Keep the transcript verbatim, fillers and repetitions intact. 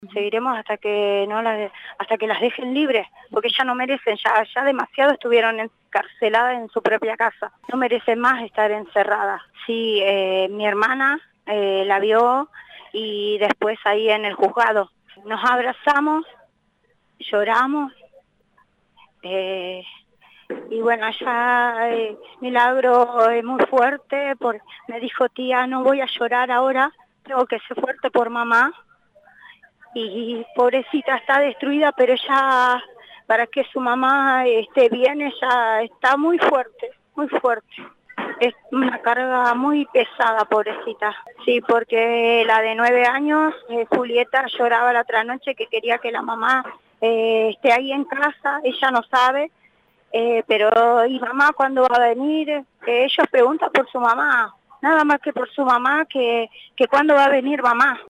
Seguiremos hasta que no las, hasta que las dejen libres, porque ya no merecen, ya, ya demasiado estuvieron encarceladas en su propia casa, no merecen más estar encerradas. Sí, eh, mi hermana eh, la vio y después ahí en el juzgado nos abrazamos, lloramos, eh, y bueno, allá eh, Milagro es muy fuerte, por, me dijo tía, no voy a llorar ahora, tengo que ser fuerte por mamá. Y pobrecita está destruida, pero ya para que su mamá esté bien, ella está muy fuerte, muy fuerte. Es una carga muy pesada, pobrecita. Sí, porque la de nueve años, eh, Julieta, lloraba la otra noche que quería que la mamá eh, esté ahí en casa, ella no sabe, eh, pero ¿y mamá cuándo va a venir? Eh, ellos preguntan por su mamá, nada más que por su mamá, que, que cuándo va a venir mamá.